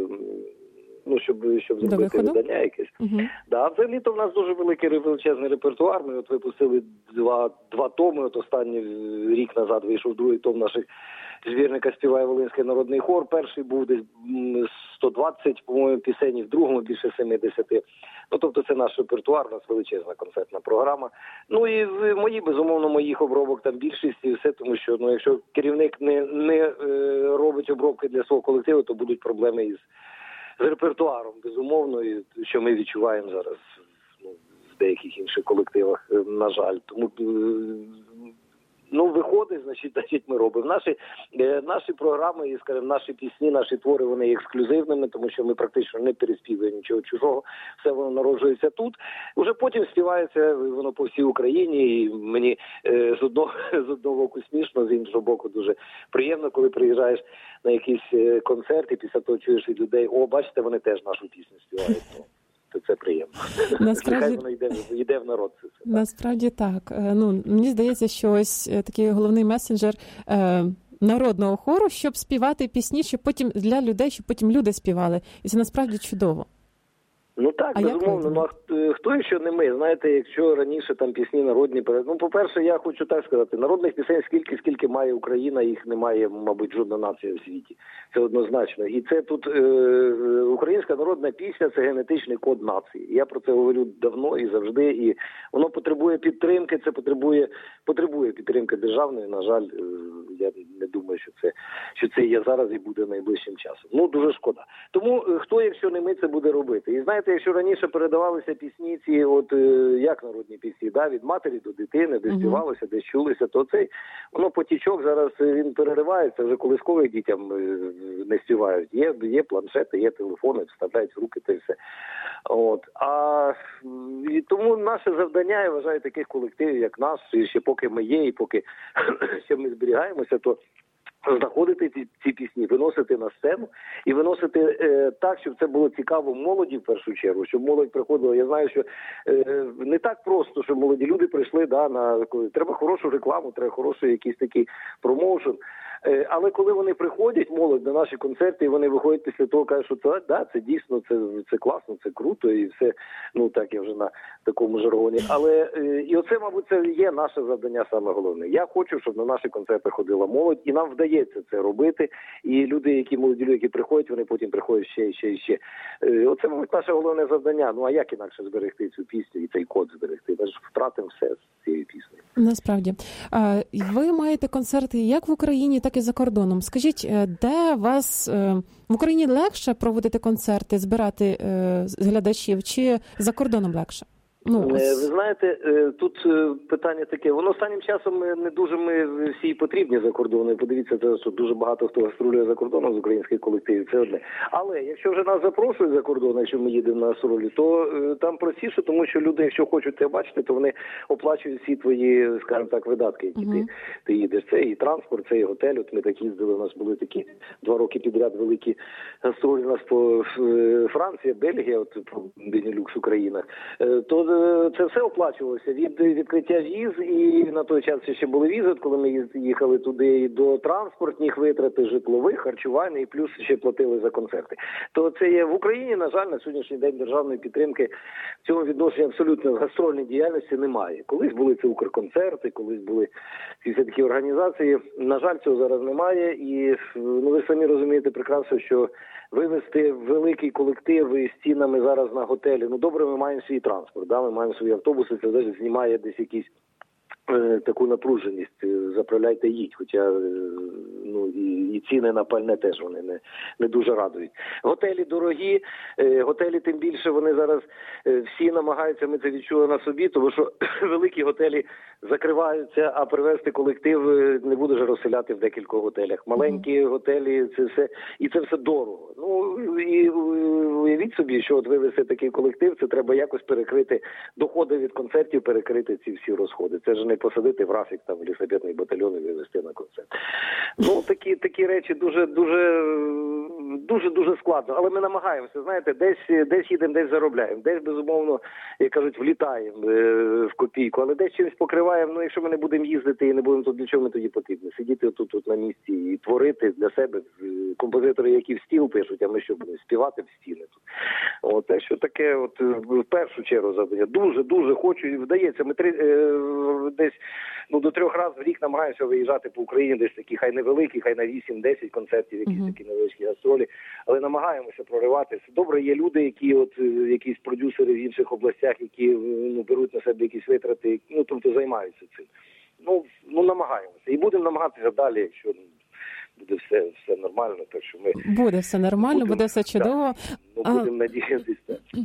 Ну, щоб, щоб зробити видання якесь. Uh-huh. Да, взагалі-то в нас дуже великий величезний репертуар. Ми от випустили два, два томи. От останній рік назад вийшов другий том наших збірника «Співає Волинський народний хор». Перший був десь сто двадцять, по-моєму, пісень, в другому більше сімдесят. Ну, тобто це наш репертуар, у нас величезна концертна програма. Ну і в мої, безумовно, моїх обробок там більшість і все, тому що, ну, якщо керівник не, не е, робить обробки для свого колективу, то будуть проблеми із з репертуаром, безумовно, і що ми відчуваємо зараз, ну, в деяких інших колективах, на жаль. Тому, ну, виходить, значить, значить ми робимо. Наші, наші програми, і, скажімо, наші пісні, наші твори, вони є ексклюзивними, тому що ми практично не переспівуємо нічого чужого, все воно народжується тут. Уже потім співається воно по всій Україні, і мені е, з одного, з одного боку смішно, з іншого боку дуже приємно, коли приїжджаєш на якийсь концерт і після того чуєш від людей: о, бачите, вони теж нашу пісню співають. То це приємно. Насправді, воно йде, йде в народ. Це, це, насправді так. Ну, мені здається, що ось такий головний месенджер е, народного хору, щоб співати пісні, щоб потім для людей, щоб потім люди співали. І це насправді чудово. Ну так, а безумовно. Ну, а хто, якщо не ми? Знаєте, якщо раніше там пісні народні... Ну, по-перше, я хочу так сказати, народних пісень скільки, скільки має Україна, їх немає, мабуть, жодна нація в світі. Це однозначно. І це тут е, українська народна пісня – це генетичний код нації. Я про це говорю давно і завжди. І воно потребує підтримки, це потребує, потребує підтримки державної. На жаль, е, я не думаю, що це, що це є зараз і буде найближчим часом. Ну, дуже шкода. Тому хто, якщо не ми, це буде робити? І знаєте, якщо раніше передавалися пісні ці, от як народні пісні, да, від матері до дитини, де співалося, де чулися, то цей, воно потічок зараз він переривається, вже колискових дітям не співають. Є, є планшети, є телефони, вставляють в руки, та й все. От. А і тому наше завдання, я вважаю, таких колективів, як нас, і ще поки ми є, і поки ще ми зберігаємося, то знаходити ці, ці пісні, виносити на сцену і виносити е, так, щоб це було цікаво молоді в першу чергу, щоб молодь приходила. Я знаю, що е, не так просто, щоб молоді люди прийшли, да, на треба хорошу рекламу, треба хороший якийсь такий промоушен. Е, але коли вони приходять, молодь, на наші концерти, і вони виходять після того, кажуть, що це, да, це дійсно, це, це класно, це круто, і все, ну так, я вже на такому жаргоні. Але е, і оце, мабуть, це є наше завдання саме головне. Я хочу, щоб на наші концерти ходила молодь, і нам вдається це робити. І люди, які молоді люди, які приходять, вони потім приходять ще, ще, ще. Е, оце, мабуть, наше головне завдання. Ну, а як інакше зберегти цю пісню і цей код зберегти? Ми ж втратимо все з цієї пісні. Насправді. Ви маєте концерти як в Україні, так і за кордоном. Скажіть, де вас в Україні легше проводити концерти, збирати глядачів, чи за кордоном легше? Ну, ви знаєте, тут питання таке, воно останнім часом не дуже ми всі потрібні за кордоном. Подивіться, що дуже багато хто гастролює за кордоном з українських колективів, це одне. Але якщо вже нас запрошують за кордон, якщо ми їдемо на гастролі, то там простіше, тому що люди, якщо хочуть тебе бачити, то вони оплачують всі твої, скажімо так, видатки, які uh-huh. ти, ти їдеш. Це і транспорт, це і готель. От ми так їздили, у нас були такі два роки підряд великі гастролі у нас по Франції, Бельгія, от по Бенілюкс Україна. То це все оплачувалося від відкриття віз, і на той час ще були візи, коли ми їхали туди, і до транспортних витрат, житлових, харчування, і плюс ще платили за концерти. То це є в Україні, на жаль, на сьогоднішній день державної підтримки в цьому відношенні абсолютно гастрольної діяльності немає. Колись були це Укрконцерти, колись були ці всі такі організації. На жаль, цього зараз немає, і ну, ви самі розумієте прекрасно, що вивезти великий колектив із стінами зараз на готелі. Ну, добре, ми маємо свій транспорт, да? Ми маємо свої автобуси, це навіть знімає десь якісь е, таку напруженість. Заправляйте, їдь, хоча е, ну, і, і ціни на пальне теж вони не, не дуже радують. Готелі дорогі, е, готелі тим більше вони зараз е, всі намагаються, ми це відчули на собі, тому що великі готелі закриваються, а привезти колектив не будеш розселяти в декількох готелях. Маленькі mm-hmm. готелі, це все, і це все дорого. Ну, і уявіть собі, що от вивезти такий колектив, це треба якось перекрити доходи від концертів, перекрити ці всі розходи. Це ж не посадити в графік там лісопетний батальйон і вивезти на концерт. Ну, такі, такі речі дуже, дуже, дуже, дуже складно. Але ми намагаємося, знаєте, десь, десь їдемо, десь заробляємо. Десь, безумовно, як кажуть, влітаємо в копійку, але десь чимось покриваємо. Ну, якщо ми не будемо їздити і не будемо, то для чого ми тоді потрібні? Сидіти тут, тут на місці і творити для себе. Композитори, які в стіл пишуть, а ми що будемо співати в стіни тут. От, те, що таке, от, в першу чергу завдання. Дуже, дуже хочу, і вдається. Ми три, е, десь ну, до трьох разів в рік намагаємося виїжджати по Україні, десь такі, хай невеликі, хай на вісім-десять концертів, якісь uh-huh. такі невеличкі гастролі, але намагаємося прориватися. Добре, є люди, які, от, якісь продюсери в інших областях, які ну, беруть на себе якісь витрати, ну, тобто займаються цим. Ну, ну намагаємося. І будемо намагатися далі, якщо буде все, все нормально, так що ми... Буде все нормально, будемо, буде все чудово. Так, ну, будемо надіятися.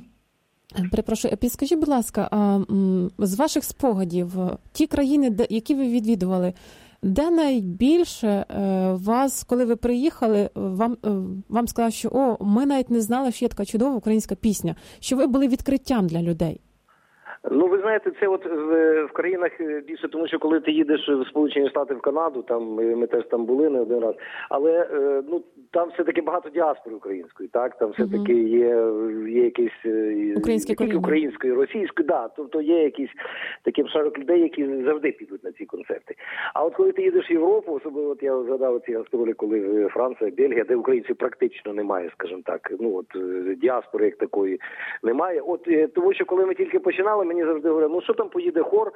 Перепрошую, підскажіть, будь ласка, а, з ваших спогадів, ті країни, які ви відвідували, де найбільше вас, коли ви приїхали, вам, вам сказали, що о, ми навіть не знали, що є така чудова українська пісня, що ви були відкриттям для людей? Ну, ви знаєте, це от в, в країнах більше, тому що коли ти їдеш в Сполучені Штати, в Канаду, там ми теж там були не один раз, але ну там все-таки багато діаспори української, так, там все-таки є, є якісь українські коріння. Української, російської, да, тобто є якісь такий шарок людей, які завжди підуть на ці концерти. А от коли ти їдеш в Європу, особливо от я згадав ці гастролі, коли Франція, Бельгія, де українців практично немає, скажімо так, ну от діаспори як такої немає. От тому що коли ми тільки починали, мені завжди говорять, ну що там поїде хор,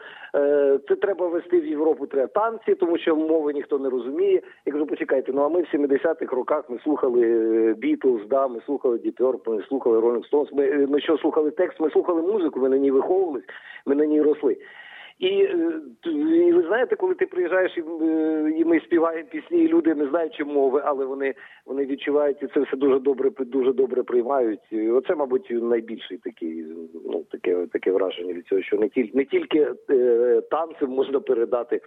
це треба везти в Європу, треба танці, тому що мови ніхто не розуміє. Я кажу, почекайте, ну а ми в сімдесятих роках ми слухали Beatles, да, ми слухали Deep Purple, ми слухали Rolling Stones, ми, ми що слухали текст, ми слухали музику, ми на ній виховувались, ми на ній росли. І, і ви знаєте, коли ти приїжджаєш і, і ми співаємо пісні, і люди не знають, чи мови, але вони, вони відчувають, і це все дуже добре, дуже добре приймають. І оце, мабуть, найбільший такий, ну, таке, таке враження від цього, що не тільки, не тільки е, танцем можна передати,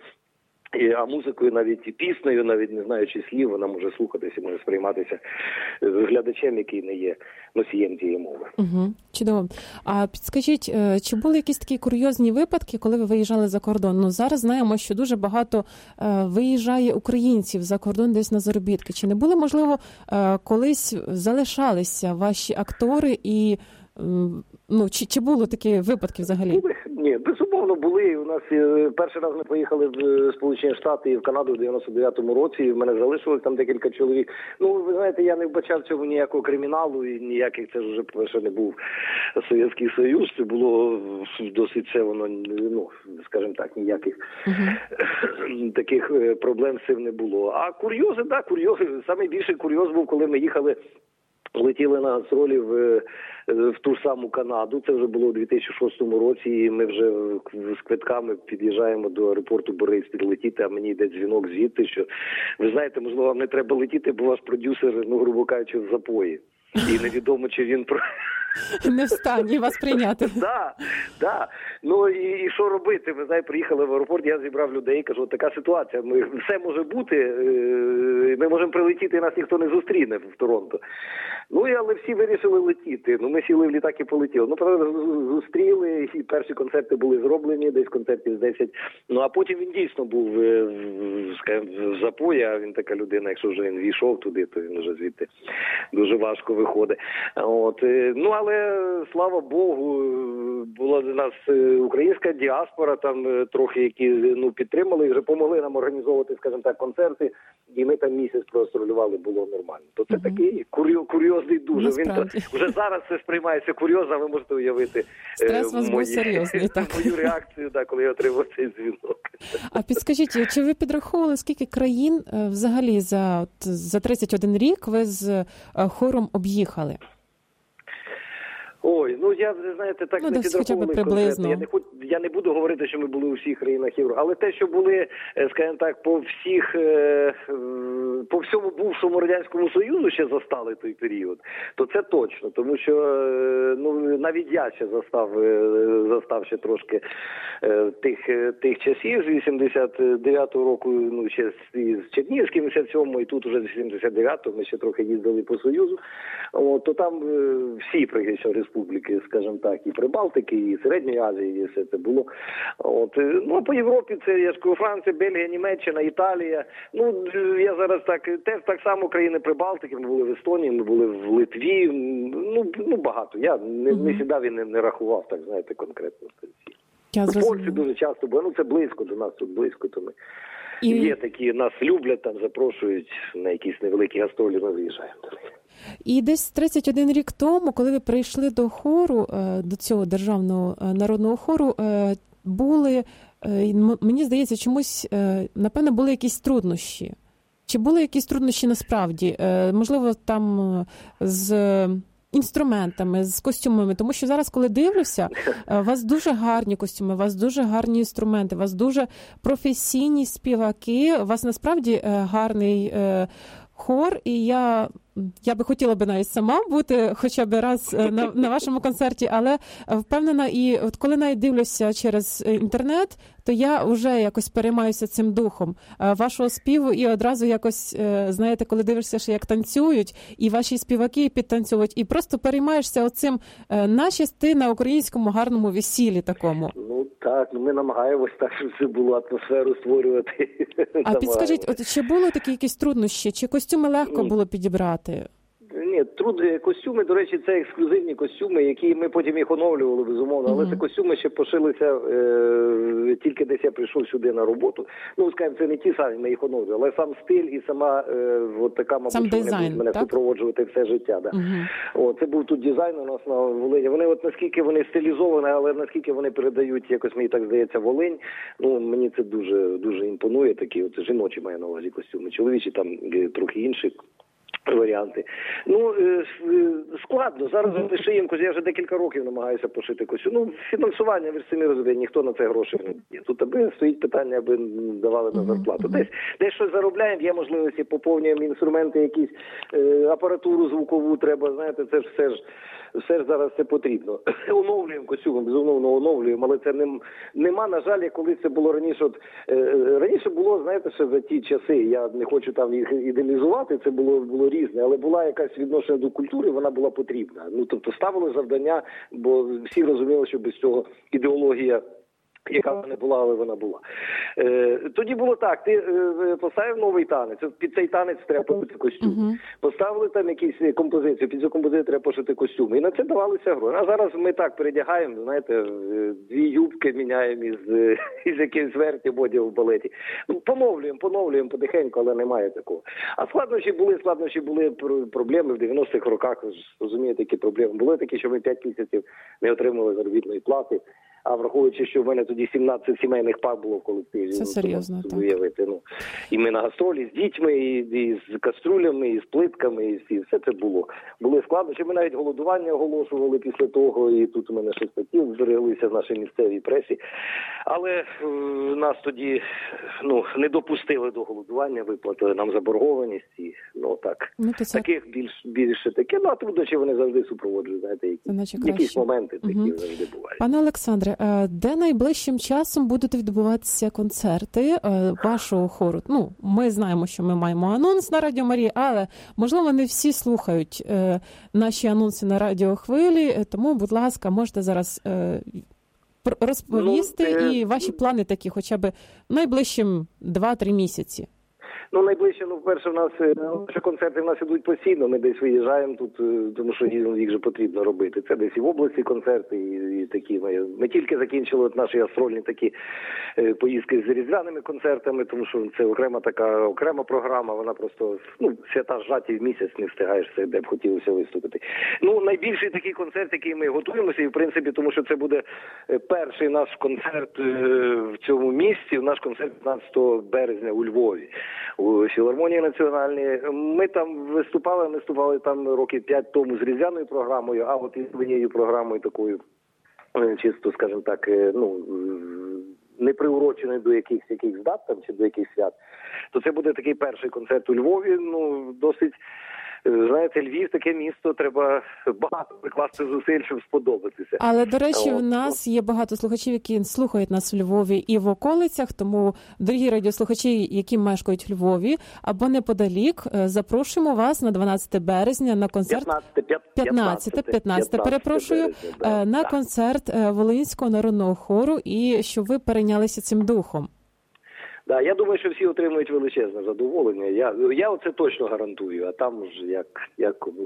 а музикою, навіть і піснею, навіть не знаючи слів, вона може слухатися, може сприйматися глядачем, який не є носієм тієї мови. Угу, чудово. А підскажіть, чи були якісь такі курйозні випадки, коли ви виїжджали за кордон? Ну, зараз знаємо, що дуже багато виїжджає українців за кордон десь на заробітки. Чи не були, можливо, колись залишалися ваші актори і ну, чи, чи було такі випадки взагалі? Ні, безумовно були. У нас перший раз ми поїхали в Сполучені Штати і в Канаду в дев'яносто дев'ятому році, і в мене залишилось там декілька чоловік. Ну, ви знаєте, я не вбачав цього ніякого криміналу і ніяких, це ж вже, перше, не був Совєтський Союз, це було досить це воно, ну, скажімо так, ніяких uh-huh. таких проблем з цим не було. А курйози, так, курйози, найбільший курйоз був, коли ми їхали, летіли на гастролі в, в ту ж саму Канаду. Це вже було у дві тисячі шостому році, і ми вже з квитками під'їжджаємо до аеропорту Бориспіль летіти, а мені йде дзвінок звідти, що, ви знаєте, можливо, вам не треба летіти, бо ваш продюсер, ну, грубо кажучи, в запої. І невідомо, чи він про... Не в стані вас прийняти. Так, так. Ну і, і що робити? Ви знаєте, приїхали в аеропорт, я зібрав людей, кажу, така ситуація, ми, все може бути, Ми можемо прилетіти, і нас ніхто не зустріне в Торонто. Ну, і, але всі вирішили летіти. Ну, ми сіли в літак і полетіли. Ну, правда, зустріли, і перші концерти були зроблені, десь концертів з десять. Ну, а потім він дійсно був, скажімо, в запої, а він така людина, якщо вже він війшов туди, то він вже звідти дуже важко виходить. От. Ну, але, слава Богу, була у нас українська діаспора, там трохи, які ну, підтримали і вже помогли нам організовувати, скажімо так, концерти, і ми там місяць простролювали, було нормально. То це mm-hmm. такий курйо, курйозний дуже. Він то, вже зараз це сприймається курйозно, ви можете уявити Стрес е, вас мої, був серйозний, так. мою реакцію, да, коли я отримав цей дзвінок. А підскажіть, чи ви підраховували, скільки країн взагалі за, от, за тридцять один рік ви з хором об'їхали? Ой, ну я, знаєте, так ну, не підраховували конкретно. Я не, хоч, я не буду говорити, що ми були у всіх країнах Європи, але те, що були, скажімо так, по всіх, по всьому бувшому Радянському Союзу ще застали той період, то це точно, тому що ну, навіть я ще застав, застав ще трошки тих, тих часів з вісімдесят дев'ятого року, ну, ще з Чернігівським вісімдесят сьомого, і тут уже з вісімдесят дев'ятого ми ще трохи їздили по Союзу, от, то там всі пригрішні республіки, скажімо так, і Прибалтики, і Середньої Азії, і все це було. От, ну, а по Європі це, я ж кажу, Франція, Бельгія, Німеччина, Італія. Ну, я зараз так, теж так само країни Прибалтики, ми були в Естонії, ми були в Литві, ну, ну багато. Я не, не сідав і не, не рахував, так, знаєте, конкретно. Я в Польщі дуже часто, бо ну, це близько до нас, тут близько, то ми. І... Є такі, нас люблять, там запрошують на якісь невеликі гастролі, ми виїжджаємо. І десь тридцять один рік тому, коли ви прийшли до хору, до цього державного народного хору, були, мені здається, чомусь, напевно, були якісь труднощі. Чи були якісь труднощі насправді? Можливо, там з інструментами, з костюмами, тому що зараз, коли дивлюся, у вас дуже гарні костюми, у вас дуже гарні інструменти, у вас дуже професійні співаки, у вас насправді гарний хор, і я, я би хотіла би навіть сама бути хоча б раз на, на вашому концерті, але впевнена, і от коли навіть дивлюся через інтернет, то я вже якось переймаюся цим духом вашого співу і одразу якось, знаєте, коли дивишся, що як танцюють, і ваші співаки підтанцьовують, і просто переймаєшся оцим нашісти на українському гарному весіллі такому. Ну так, ми намагаємось так, щоб це було атмосферу створювати. А підскажіть, от чи були такі якісь труднощі, чи костюми легко було підібрати? Ні, труд, костюми, до речі, це ексклюзивні костюми, які ми потім їх оновлювали, безумовно, але mm-hmm. це костюми ще пошилися е, тільки десь я прийшов сюди на роботу. Ну, скажімо, це не ті самі, ми їх оновлювали, але сам стиль і сама е, от така, мабуть, сам дизайн, мене так? супроводжувати все життя. Да. Mm-hmm. О, це був тут дизайн у нас на Волині. Вони от наскільки вони стилізовані, але наскільки вони передають, якось мені так здається, Волинь, ну, мені це дуже, дуже імпонує, такі от жіночі маю на увазі костюми, чоловічі там трохи інші варіанти. Ну, складно. Зараз ми шиємо, я вже декілька років намагаюся пошити костюм. Ну, фінансування, ви ж самі розумієте, ніхто на це гроші не дає. Тут аби стоїть питання, аби давали на зарплату. Десь, десь щось заробляємо, є можливості, поповнюємо інструменти, якісь е, апаратуру звукову треба, знаєте, це ж все ж все ж зараз це потрібно. Оновлюємо костюм, безумовно оновлюємо, але це не, нема, на жаль, як колись це було раніше. От, е, раніше було, знаєте, ще за ті часи, я не хочу там їх ідеалізувати, це було, було різне, але була якась відношення до культури, вона була потрібна. Ну, тобто ставили завдання, бо всі розуміли, що без цього ідеологія, яка вона не була, але вона була. Е, тоді було так, ти е, поставив новий танець, під цей танець треба пошити костюм. Uh-huh. Поставили там якісь композиції, під цю композицію треба пошити костюм. І на це давалися гроші. А зараз ми так передягаємо, знаєте, дві юбки міняємо із, із якимсь вертів одягу в балеті. Ну, поновлюємо, поновлюємо потихеньку, але немає такого. А складнощі були, складнощі були проблеми в дев'яностих роках, розумієте, які проблеми. Були такі, що ми п'ять місяців не отримали заробітної плати. А враховуючи, що в мене тоді сімнадцять сімейних пар було в колективі. Це серйозно, так. Уявити, ну, і ми на гастролі з дітьми, і, і з каструлями, і з плитками, і, і все це було. Були складнощі. Ми навіть голодування оголошували після того, і тут у мене ще статті збереглися в нашій місцевій пресі. Але е, нас тоді ну, не допустили до голодування, виплатили нам заборгованість. І, ну, так. Ну, це... Таких більш, більше таке. Ну, а труднощі вони завжди супроводжують, знаєте, які, якісь моменти такі угу. завжди бувають. Пане Олександре, де найближчим часом будуть відбуватися концерти вашого хору? Ну, ми знаємо, що ми маємо анонс на Радіо Марія, але, можливо, не всі слухають наші анонси на радіохвилі, тому, будь ласка, можете зараз розповісти ну, і ваші плани такі, хоча б найближчим два-три місяці. Ну, найближче, ну, вперше, в нас, наші концерти в нас ідуть постійно, ми десь виїжджаємо тут, тому що їх же потрібно робити. Це десь і в області концерти, і, і такі. Ми, ми тільки закінчили наші гастрольні такі е, поїздки з різдвяними концертами, тому що це окрема така, окрема програма, вона просто, ну, свята зжаті в місяць, не встигаєш все, де б хотілося виступити. Ну, найбільший такий концерт, який ми готуємося, і, в принципі, тому що це буде перший наш концерт е, в цьому місці, наш концерт п'ятнадцятого березня у Львові. У філармонії національній. Ми там виступали, виступали там років п'ять тому з різдвяною програмою, а от із своєю програмою такою, чисто, скажімо так, ну, не приуроченою до якихось яких дат там, чи до якихось свят, то це буде такий перший концерт у Львові, ну, досить, знаєте, Львів таке місто, треба багато прикласти зусиль, щоб сподобатися. Але, до речі, у нас є багато слухачів, які слухають нас в Львові і в околицях, тому, дорогі радіослухачі, які мешкають в Львові або неподалік, запрошуємо вас на дванадцяте березня на концерт... п'ятнадцяте, п'ятнадцяте, перепрошую, березня, да, на так. концерт Волинського народного хору, і щоб ви перейнялися цим духом. Да, я думаю, що всі отримують величезне задоволення. Я, я оце точно гарантую, а там ж як, як кому.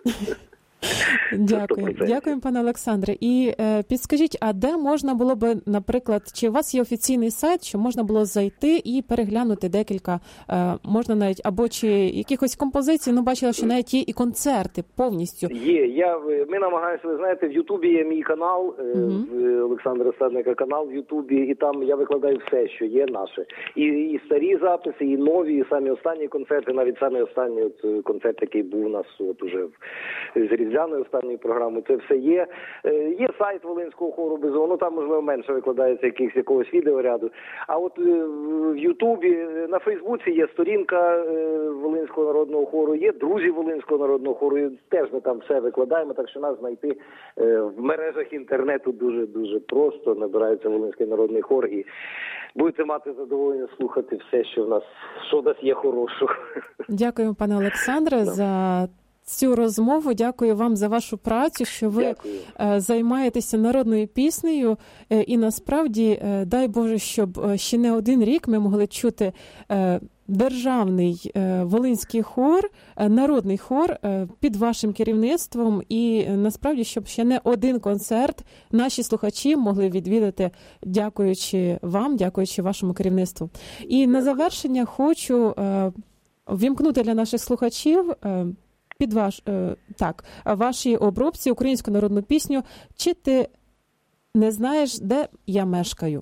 Дякую. Дякую, пане Олександре. І е, підскажіть, а де можна було би, наприклад, чи у вас є офіційний сайт, що можна було зайти і переглянути декілька, е, можна навіть, або чи якихось композицій, ну, бачила, що навіть є і концерти повністю. Є, я, ми намагаємося, ви знаєте, в Ютубі є мій канал, uh-huh. в Олександра Стадника канал в Ютубі, і там я викладаю все, що є наше. І, і старі записи, і нові, і самі останні концерти, навіть самі останні от, концерт, який був у нас от уже з різдвяною останньою програмою, це все є. Є сайт Волинського хору Безумовно, там, можливо, менше викладається якихось, якогось відеоряду. А от в Ютубі, на Фейсбуці є сторінка Волинського народного хору, є друзі Волинського народного хору, і теж ми там все викладаємо, так що нас знайти в мережах інтернету дуже-дуже просто. Набирається Волинський народний хор і будете мати задоволення слухати все, що в нас, що в нас є хорошого. Дякую, пане Олександре, за цю розмову. Дякую вам за вашу працю, що ви Дякую. займаєтеся народною піснею. І насправді, дай Боже, щоб ще не один рік ми могли чути державний волинський хор, народний хор під вашим керівництвом. І насправді, щоб ще не один концерт наші слухачі могли відвідати, дякуючи вам, дякуючи вашому керівництву. І на завершення хочу ввімкнути для наших слухачів під ваш, е, так, вашій обробці українську народну пісню «Чи ти не знаєш, де я мешкаю?»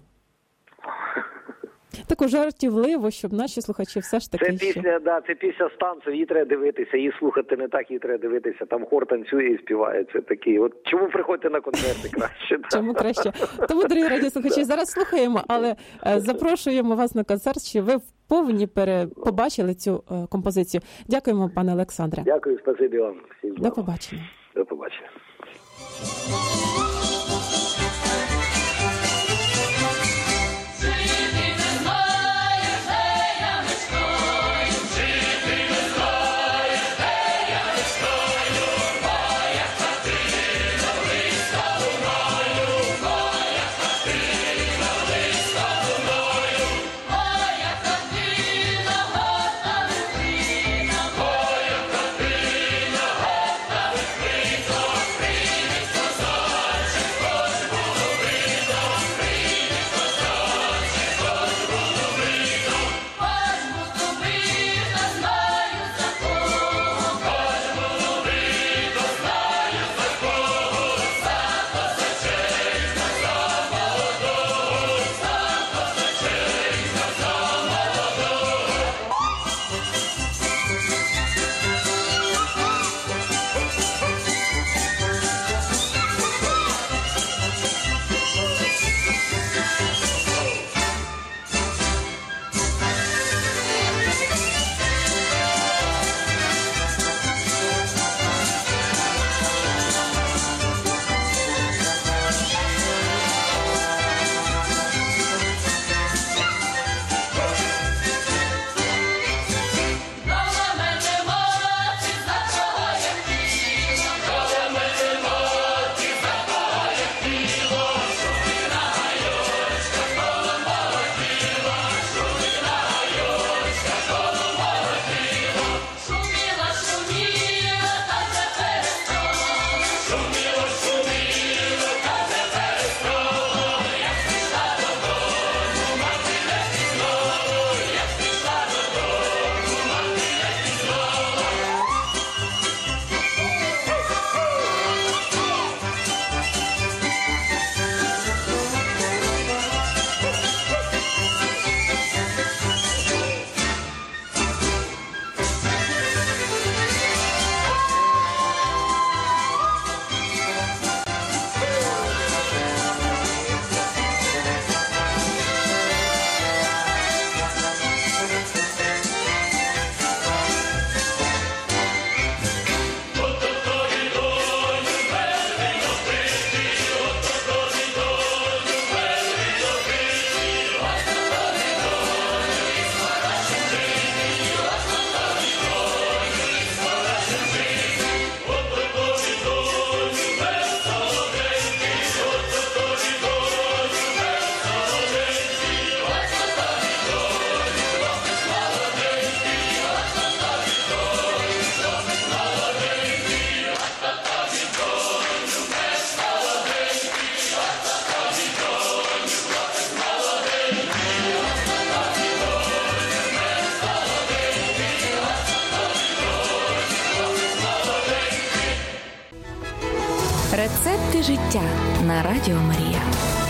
Таку жартівливо, щоб наші слухачі все ж таки... Це пісня, ще... да, це пісня з танців, її треба дивитися, її слухати не так, її треба дивитися. Там хор танцює і співає, це такі. От чому приходьте на концерти краще? Чому краще? Тому, дорогі радіослухачі, зараз слухаємо, але запрошуємо вас на концерт, що ви вповні пере... побачили цю композицію. Дякуємо, пане Олександре. Дякую, спасибі вам. Всім До побачення. До побачення. Moja Рецепти життя на Радіо Марія.